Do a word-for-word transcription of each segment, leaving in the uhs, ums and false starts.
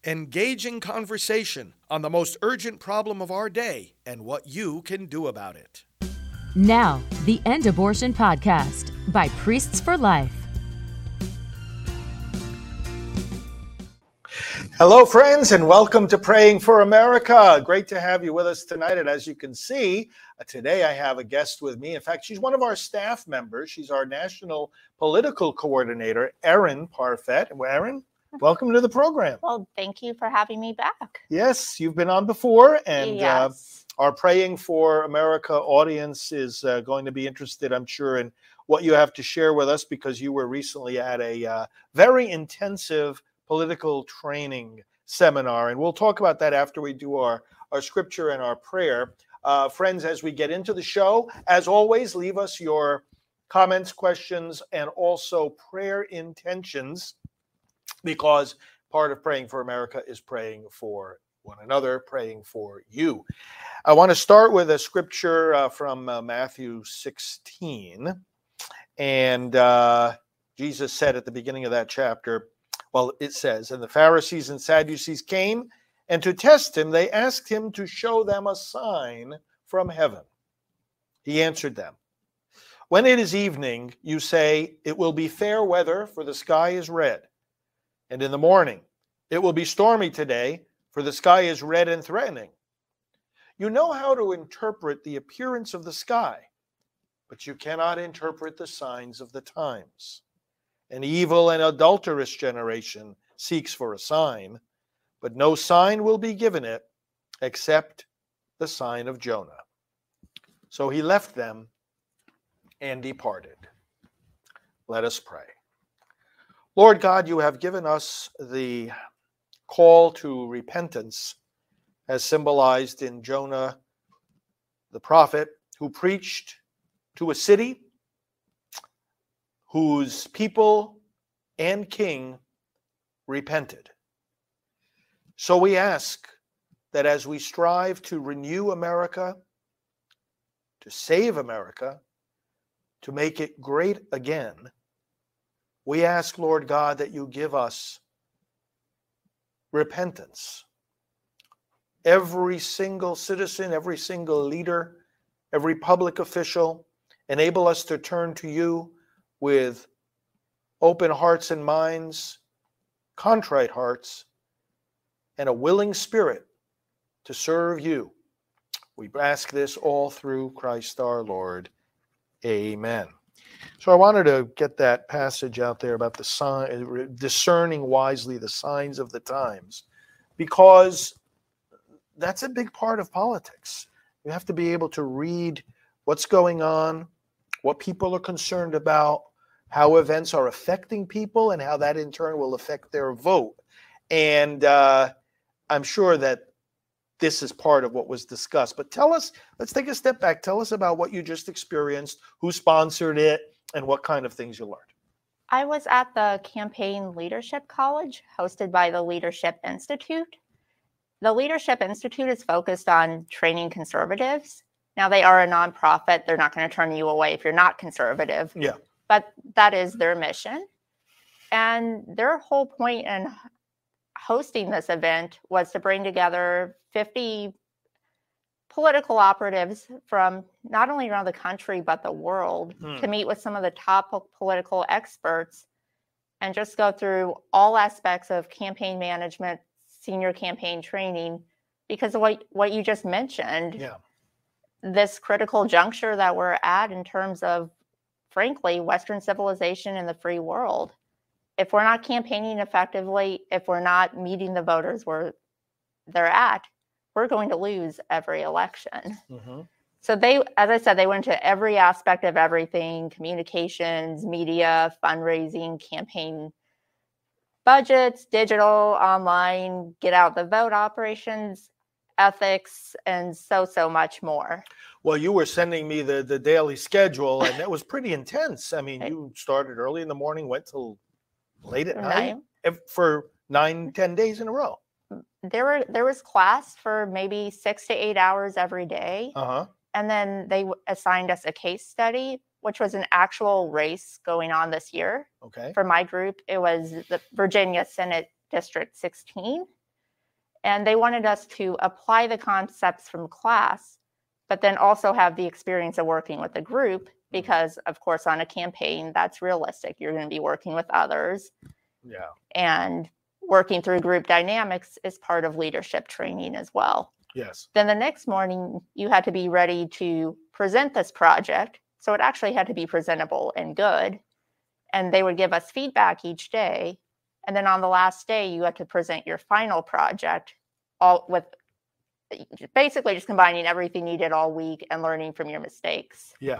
Engaging conversation on the most urgent problem of our day and what you can do about it. Now, the End Abortion Podcast by Priests for Life. Hello, friends, and welcome to Praying for America. Great to have you with us tonight. And as you can see, uh, today I have a guest with me. In fact, she's one of our staff members. She's our National Political Coordinator, Erin Parfet. Erin, welcome to the program. Well, thank you for having me back. Yes, you've been on before, and yes. uh, our Praying for America audience is uh, going to be interested, I'm sure, in what you have to share with us, because you were recently at a uh, very intensive political training seminar, and we'll talk about that after we do our, our scripture and our prayer. Uh, friends, as we get into the show, as always, leave us your comments, questions, and also prayer intentions, because part of Praying for America is praying for one another, praying for you. I want to start with a scripture uh, from uh, Matthew sixteen, and uh, Jesus said at the beginning of that chapter, well, it says, and the Pharisees and Sadducees came, and to test him, they asked him to show them a sign from heaven. He answered them, when it is evening, you say, it will be fair weather, for the sky is red. And in the morning, it will be stormy today, for the sky is red and threatening. You know how to interpret the appearance of the sky, but you cannot interpret the signs of the times. An evil and adulterous generation seeks for a sign, but no sign will be given it except the sign of Jonah. So he left them and departed. Let us pray. Lord God, you have given us the call to repentance as symbolized in Jonah, the prophet, who preached to a city whose people and king repented. So we ask that as we strive to renew America, to save America, to make it great again, we ask, Lord God, that you give us repentance. Every single citizen, every single leader, every public official, enable us to turn to you with open hearts and minds, contrite hearts, and a willing spirit to serve you. We ask this all through Christ our Lord. Amen. So I wanted to get that passage out there about the sign, discerning wisely the signs of the times, because that's a big part of politics. You have to be able to read what's going on, what people are concerned about, how events are affecting people, and how that in turn will affect their vote. And uh, I'm sure that this is part of what was discussed. But tell us, let's take a step back. Tell us about what you just experienced, who sponsored it, and what kind of things you learned. I was at the Campaign Leadership College hosted by the Leadership Institute. The Leadership Institute is focused on training conservatives. Now, they are a nonprofit. They're not going to turn you away if you're not conservative. Yeah. But that is their mission. And their whole point in hosting this event was to bring together fifty political operatives from not only around the country, but the world, hmm. to meet with some of the top political experts and just go through all aspects of campaign management, senior campaign training, because of what, what you just mentioned. Yeah. This critical juncture that we're at in terms of, frankly, Western civilization and the free world. If we're not campaigning effectively, if we're not meeting the voters where they're at, we're going to lose every election. Mm-hmm. So they, as I said, they went into every aspect of everything: communications, media, fundraising, campaign budgets, digital, online, get out the vote operations, ethics, and so, so much more. Well, you were sending me the, the daily schedule, and that was pretty intense. I mean, you started early in the morning, went till late at night Nine. for nine, ten days in a row. There were there was class for maybe six to eight hours every day. Uh-huh. And then they assigned us a case study, which was an actual race going on this year. Okay. For my group, it was the Virginia Senate District sixteen. And they wanted us to apply the concepts from class, but then also have the experience of working with a group because, of course, on a campaign, that's realistic. You're going to be working with others. Yeah. And working through group dynamics is part of leadership training as well. Yes. Then the next morning, you had to be ready to present this project. So it actually had to be presentable and good. And they would give us feedback each day. And then on the last day, you had to present your final project, all with basically just combining everything you did all week and learning from your mistakes. Yeah.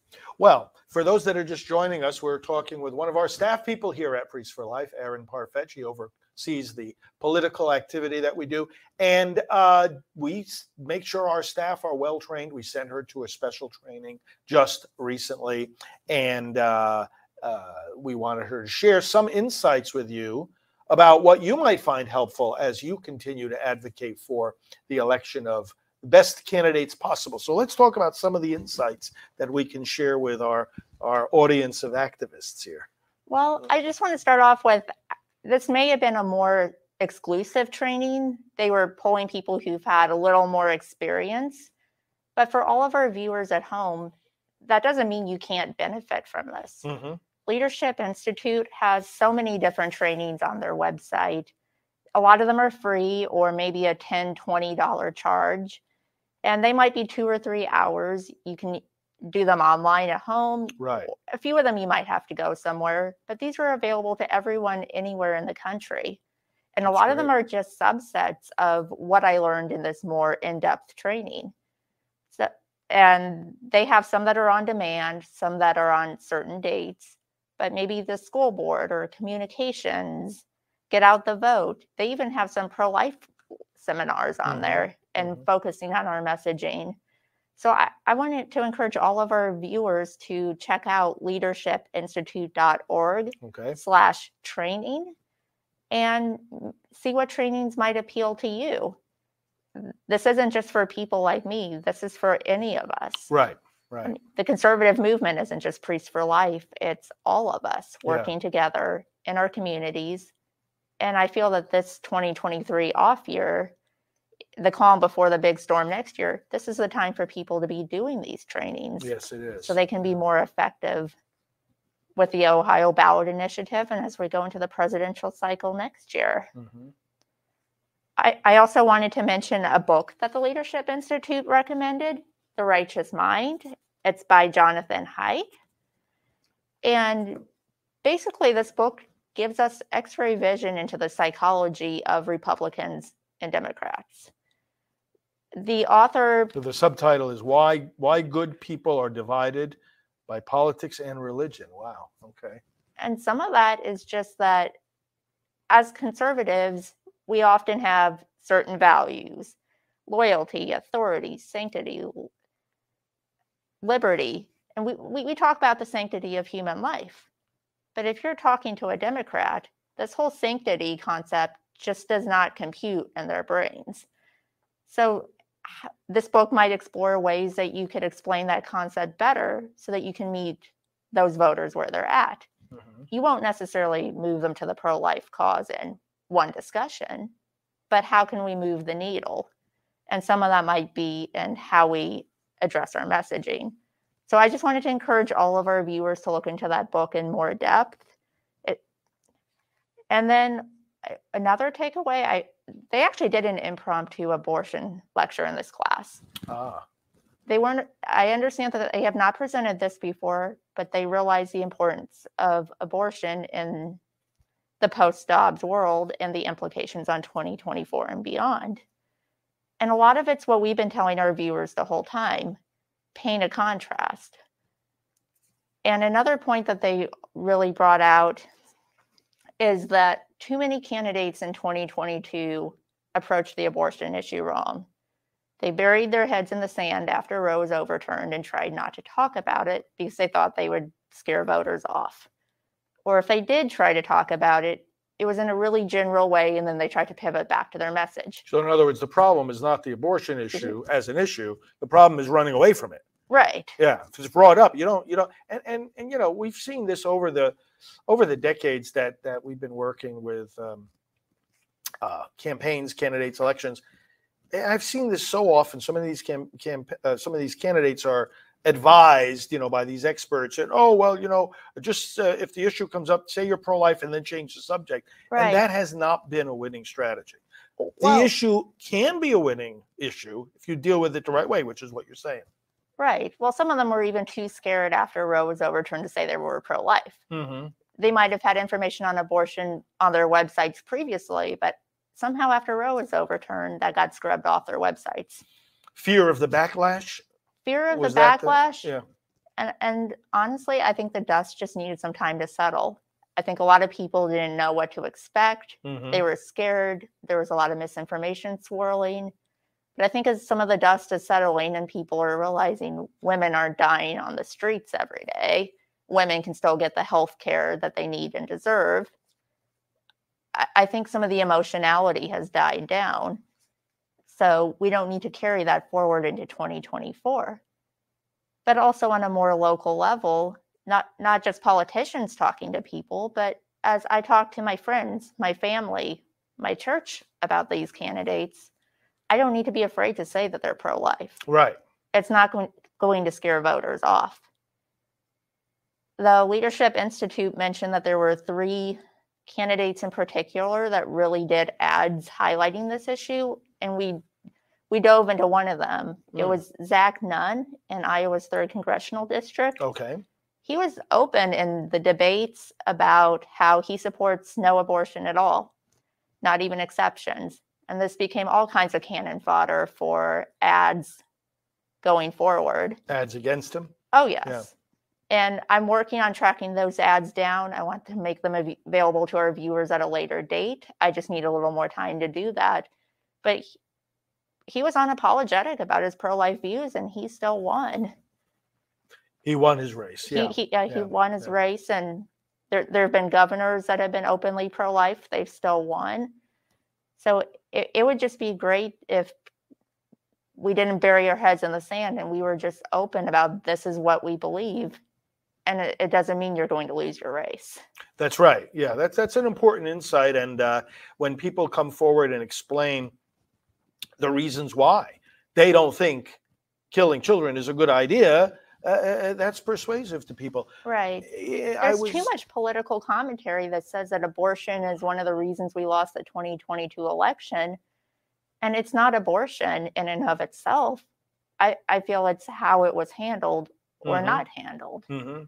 Well, for those that are just joining us, we're talking with one of our staff people here at Priests for Life, Aaron Parfet. She oversees the political activity that we do. And uh, we make sure our staff are well trained. We sent her to a special training just recently. And uh, uh, we wanted her to share some insights with you about what you might find helpful as you continue to advocate for the election of the best candidates possible. So let's talk about some of the insights that we can share with our, our audience of activists here. Well, I just want to start off with, this may have been a more exclusive training. They were pulling people who've had a little more experience. But for all of our viewers at home, that doesn't mean you can't benefit from this. Mm-hmm. Leadership Institute has so many different trainings on their website. A lot of them are free or maybe a ten dollars, twenty dollars charge. And they might be two or three hours. You can do them online at home. Right. A few of them you might have to go somewhere, but these are available to everyone anywhere in the country. And That's a lot great. of them are just subsets of what I learned in this more in-depth training. So, and they have some that are on demand, some that are on certain dates, but maybe the school board or communications, get out the vote. They even have some pro-life seminars on Mhm. there and Mhm. focusing on our messaging. So I, I wanted to encourage all of our viewers to check out leadership institute dot org Okay. slash training and see what trainings might appeal to you. This isn't just for people like me. This is for any of us. Right. I Right. mean, the conservative movement isn't just Priests for Life. It's all of us Yeah. working together in our communities. And I feel that this twenty twenty-three off year, the calm before the big storm next year, this is the time for people to be doing these trainings Yes, it is. so they can be more effective with the Ohio ballot initiative and as we go into the presidential cycle next year. Mm-hmm. I, I also wanted to mention a book that the Leadership Institute recommended, The Righteous Mind. It's by Jonathan Haidt. And basically this book gives us X-ray vision into the psychology of Republicans and Democrats. The author... So the subtitle is why why good people are divided by politics and religion. Wow. Okay. And some of that is just that as conservatives, we often have certain values: loyalty, authority, sanctity, liberty. And we, we, we talk about the sanctity of human life. But if you're talking to a Democrat, this whole sanctity concept just does not compute in their brains. So this book might explore ways that you could explain that concept better so that you can meet those voters where they're at. Mm-hmm. You won't necessarily move them to the pro-life cause in one discussion, but how can we move the needle? And some of that might be in how we address our messaging. So I just wanted to encourage all of our viewers to look into that book in more depth. It, and then another takeaway, I they actually did an impromptu abortion lecture in this class. Ah. They weren't, I understand that they have not presented this before, but they realize the importance of abortion in the post-Dobbs world and the implications on twenty twenty-four and beyond. And a lot of it's what we've been telling our viewers the whole time: paint a contrast. And another point that they really brought out is that too many candidates in twenty twenty-two approached the abortion issue wrong. They buried their heads in the sand after Roe was overturned and tried not to talk about it because they thought they would scare voters off. Or if they did try to talk about it, it was in a really general way, and then they tried to pivot back to their message. So in other words, the problem is not the abortion issue as an issue. The problem is running away from it. Right. Yeah, if it's brought up, you don't, you don't, and and and you know, we've seen this over the over the decades that that we've been working with um, uh, campaigns, candidates, elections. I've seen this so often. Some of these cam, cam, uh, some of these candidates are advised, you know, by these experts that, oh, well, you know, just uh, if the issue comes up, say you're pro-life and then change the subject. Right. And that has not been a winning strategy. Well, The issue can be a winning issue if you deal with it the right way, which is what you're saying. right. Well, some of them were even too scared after Roe was overturned to say they were pro-life. Mm-hmm. They might have had information on abortion on their websites previously, but somehow after Roe was overturned, that got scrubbed off their websites. Fear of the backlash. Fear of Was the that the- backlash. yeah. And, and honestly, I think the dust just needed some time to settle. I think a lot of people didn't know what to expect. Mhm. They were scared. There was a lot of misinformation swirling. But I think as some of the dust is settling and people are realizing women aren't dying on the streets every day, women can still get the health care that they need and deserve. I, I think some of the emotionality has died down. So we don't need to carry that forward into twenty twenty-four. But also on a more local level, not not just politicians talking to people, but as I talk to my friends, my family, my church about these candidates, I don't need to be afraid to say that they're pro-life. Right. It's not going, going to scare voters off. The Leadership Institute mentioned that there were three candidates in particular that really did ads highlighting this issue, and we we dove into one of them. It Mm. was Zach Nunn in Iowa's third Congressional District. Okay. He was open in the debates about how he supports no abortion at all, not even exceptions. And this became all kinds of cannon fodder for ads going forward. Ads against him. Oh, yes. Yeah. And I'm working on tracking those ads down. I want to make them av- available to our viewers at a later date. I just need a little more time to do that. But he, he was unapologetic about his pro-life views, and he still won. He won his race. Yeah. He, he, yeah, he yeah, won his yeah. race, and there there have been governors that have been openly pro-life. They've still won. So it, it would just be great if we didn't bury our heads in the sand and we were just open about this is what we believe. And it, it doesn't mean you're going to lose your race. That's right. Yeah, that's that's an important insight. And uh, when people come forward and explain the reasons why they don't think killing children is a good idea, uh, that's persuasive to people. Right. I There's was, too much political commentary that says that abortion is one of the reasons we lost the twenty twenty-two election. And it's not abortion in and of itself. I, I feel it's how it was handled or Mhm. not handled. Mhm.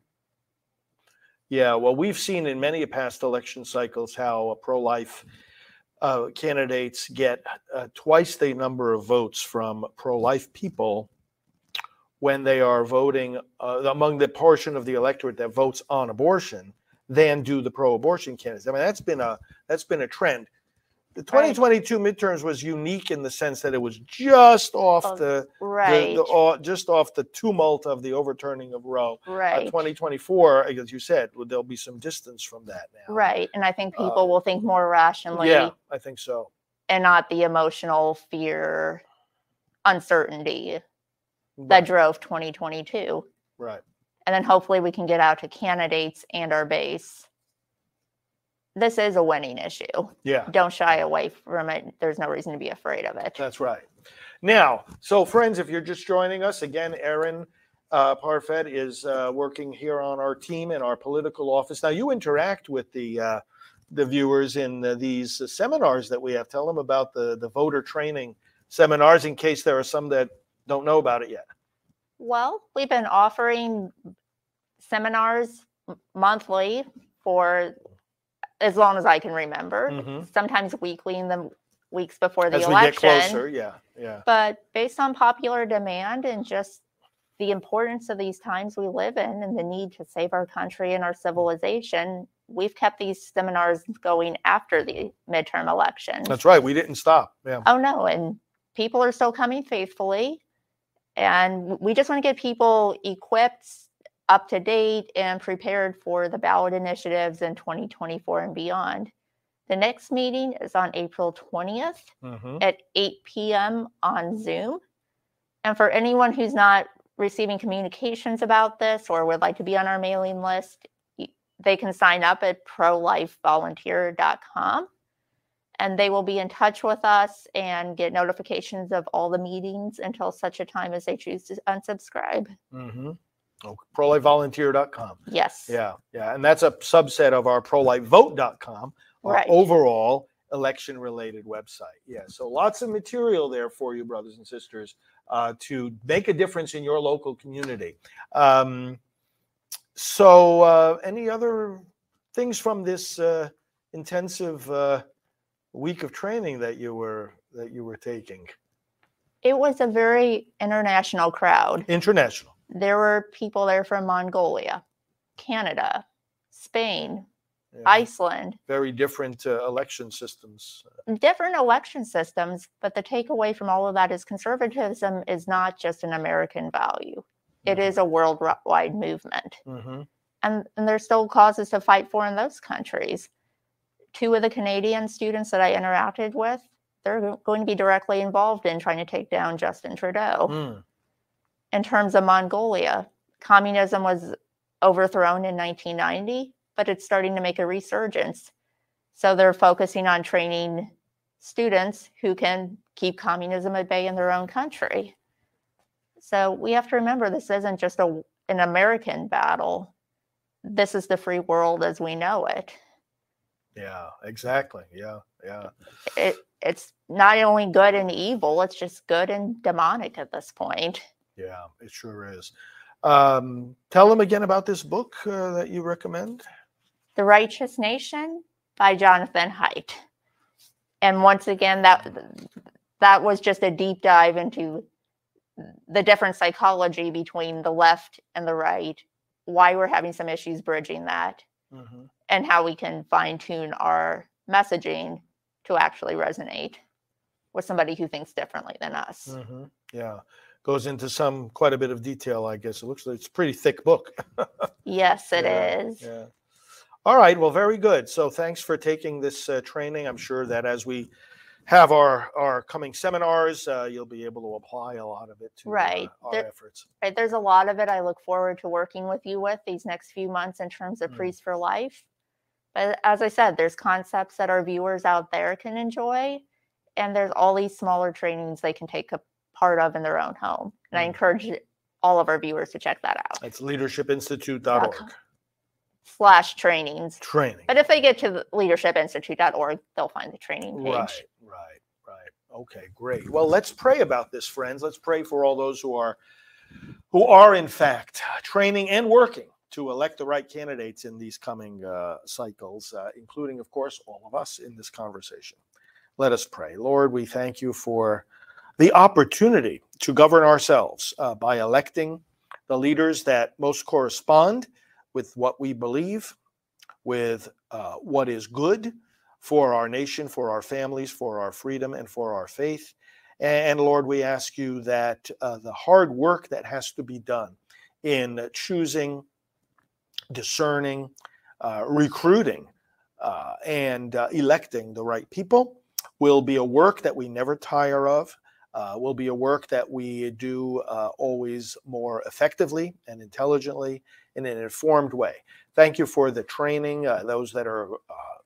Yeah, well, we've seen in many past election cycles how uh, pro-life uh, candidates get uh, twice the number of votes from pro-life people when they are voting uh, among the portion of the electorate that votes on abortion than do the pro-abortion candidates. I mean, that's been a that's been a trend. The twenty twenty-two midterms was unique in the sense that it was just off Oh, the, Right. the, the uh, just off the tumult of the overturning of Roe. Uh, right. twenty twenty-four, as you said, there'll be some distance from that now. Right. And I think people Uh, will think more rationally Yeah, I think so. and not the emotional fear, uncertainty that Right, drove twenty twenty-two. right. And then hopefully we can get out to candidates and our base. This is a winning issue. Yeah, Don't shy away from it. There's no reason to be afraid of it. that's right. Now, so friends, if you're just joining us, again, Erin uh, Parfet is uh, working here on our team in our political office. Now, you interact with the uh, the viewers in the, these uh, seminars that we have. Tell them about the, the voter training seminars in case there are some that don't know about it yet. Well, we've been offering seminars m- monthly for as long as I can remember, Mhm. sometimes weekly in the weeks before the As we election. get closer, yeah, yeah. But based on popular demand and just the importance of these times we live in and the need to save our country and our civilization, we've kept these seminars going after the midterm elections. That's right. We didn't stop. Yeah. Oh, no. And people are still coming faithfully. And we just want to get people equipped, up to date, and prepared for the ballot initiatives in twenty twenty-four and beyond. The next meeting is on April twentieth Mhm. at eight p.m. on Zoom. And for anyone who's not receiving communications about this or would like to be on our mailing list, y- they can sign up at pro life volunteer dot com. and they will be in touch with us and get notifications of all the meetings until such a time as they choose to unsubscribe. Mm-hmm. Oh, pro life volunteer dot com. Yes. Yeah, yeah. And that's a subset of our pro life vote dot com, our Right. overall election-related website. Yeah, so lots of material there for you, brothers and sisters, uh, to make a difference in your local community. Um, so uh, any other things from this uh, intensive uh, week of training that you were that you were taking? It was a very international crowd. International. There were people there from Mongolia, Canada, Spain, Yeah. Iceland, Very different uh, election systems. different election systems. But the takeaway from all of that is conservatism is not just an American value. It Mhm. is a worldwide movement. Mm-hmm. And, and there's still causes to fight for in those countries. Two of the Canadian students that I interacted with, they're going to be directly involved in trying to take down Justin Trudeau. Mm. In terms of Mongolia, communism was overthrown in nineteen ninety, but it's starting to make a resurgence. So they're focusing on training students who can keep communism at bay in their own country. So we have to remember this isn't just a, an American battle. This is the free world as we know it. Yeah, exactly. Yeah, yeah. It it's not only good and evil, it's just good and demonic at this point. Yeah, it sure is. Um, tell them again about this book uh, that you recommend. The Righteous Nation by Jonathan Haidt. And once again, that that was just a deep dive into the different psychology between the left and the right, why we're having some issues bridging that, Mm-hmm. and how we can fine-tune our messaging to actually resonate with somebody who thinks differently than us. Mm-hmm. Yeah, goes into some quite a bit of detail, I guess. It looks like it's a pretty thick book. Yes, it Yeah, is. Yeah. All right. Well, very good. So thanks for taking this uh, training. I'm sure that as we have our, our coming seminars, uh, you'll be able to apply a lot of it to Right. uh, our There- efforts. Right, there's a lot of it I look forward to working with you with these next few months in terms of Mm. Priests for Life. But as I said, there's concepts that our viewers out there can enjoy, and there's all these smaller trainings they can take a part of in their own home. And I Mm. encourage all of our viewers to check that out. It's leadership institute dot org. Slash trainings. Training. But if they get to the leadership institute dot org, they'll find the training page. Right, right, right. Okay, great. Well, let's pray about this, friends. Let's pray for all those who are who are in fact training and working to elect the right candidates in these coming uh, cycles, uh, including, of course, all of us in this conversation. Let us pray. Lord, we thank you for the opportunity to govern ourselves uh, by electing the leaders that most correspond with what we believe, with uh, what is good for our nation, for our families, for our freedom, and for our faith. And Lord, we ask you that uh, the hard work that has to be done in choosing, discerning, uh, recruiting, uh, and uh, electing the right people will be a work that we never tire of, uh, will be a work that we do uh, always more effectively and intelligently in an informed way. Thank you for the training, uh, those that are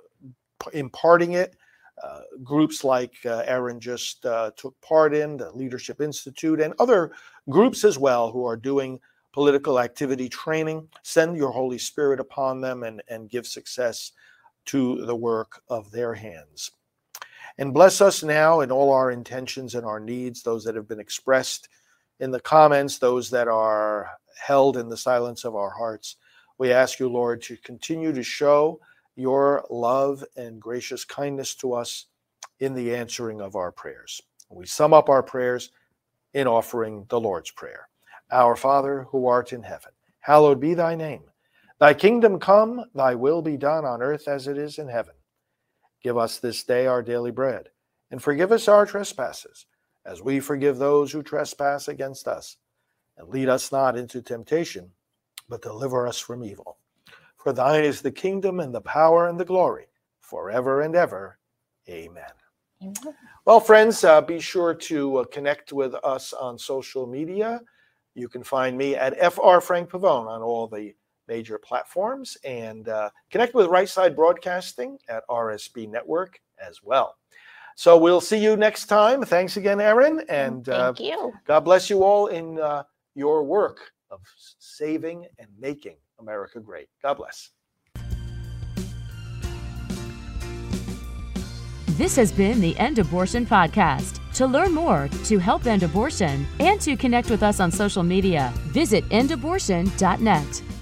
uh, imparting it. Uh, groups like uh, Aaron just uh, took part in, the Leadership Institute, and other groups as well who are doing political activity training. Send your Holy Spirit upon them and, and give success to the work of their hands. And bless us now in all our intentions and our needs, those that have been expressed in the comments, those that are held in the silence of our hearts. We ask you, Lord, to continue to show your love and gracious kindness to us in the answering of our prayers. We sum up our prayers in offering the Lord's Prayer. Our Father, who art in heaven, hallowed be thy name. Thy kingdom come, thy will be done on earth as it is in heaven. Give us this day our daily bread, and forgive us our trespasses, as we forgive those who trespass against us. And lead us not into temptation, but deliver us from evil. For thine is the kingdom and the power and the glory, forever and ever. Amen. Amen. Well, friends, uh, be sure to uh, connect with us on social media. You can find me at F R Frank Pavone on all the major platforms, and uh, connect with Right Side Broadcasting at R S B Network as well. So we'll see you next time. Thanks again, Erin. And uh, thank you. God bless you all in uh, your work of saving and making America great. God bless. This has been the End Abortion Podcast. To learn more, to help end abortion, and to connect with us on social media, visit end abortion dot net.